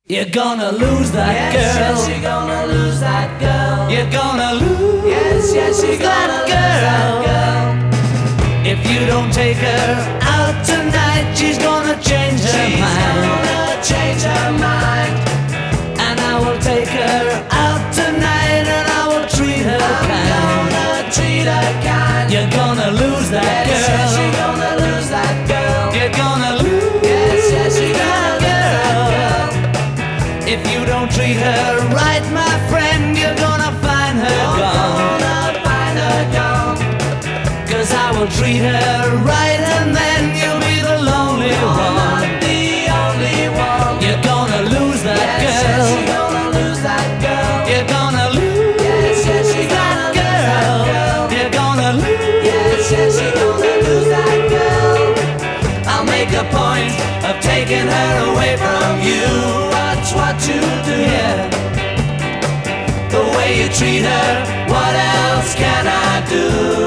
You're gonna lose that girl. Yes, you're gonna lose that girl. You're gonna lose Yes, you're gonna lose that girl. If you don't take her out tonight, she's gonna change her She's mind. gonna change her mind. And I will take her out tonight, and I will treat her I'm kind. gonna treat her kind. You're gonna lose that Yes, girl. you're gonna lose that girl. You're gonna lose Yes, you're gonna that lose that girl. If you don't treat her right, my friend, you're gonna find her You're gone. gonna find her gone. 'Cause I will treat her right, and then you'll be the lonely You're one. not the only one. You're gonna lose that Yes, girl. you're gonna lose that girl. You're gonna lose Yes, you're that gonna lose that girl. You're gonna lose Yes, you're gonna lose that girl. I'll make a point of taking her away from you. Watch what you do. Yeah. The way you treat her, what else can I do?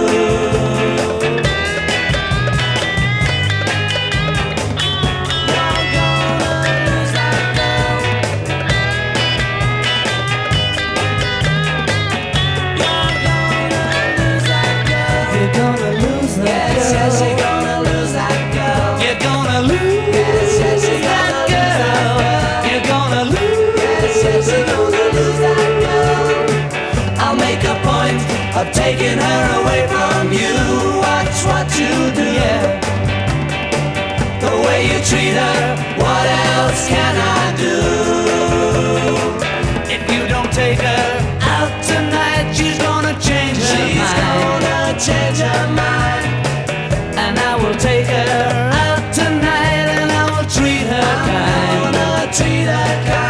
You're gonna lose that girl. You're gonna lose that girl. You're gonna lose that Yes, girl. you're gonna lose that girl. You're gonna lose Yes, you're that gonna lose that girl. girl. You're gonna lose Yes, you're gonna lose that girl. I'll make a point of taking her away from you. Watch what you do. Yeah. The way you treat her, what else can I do? If you don't take her out tonight, she's gonna change her She's mind. gonna change her mind. And I will take her out tonight, and I will treat her I'm kind. gonna treat her kind.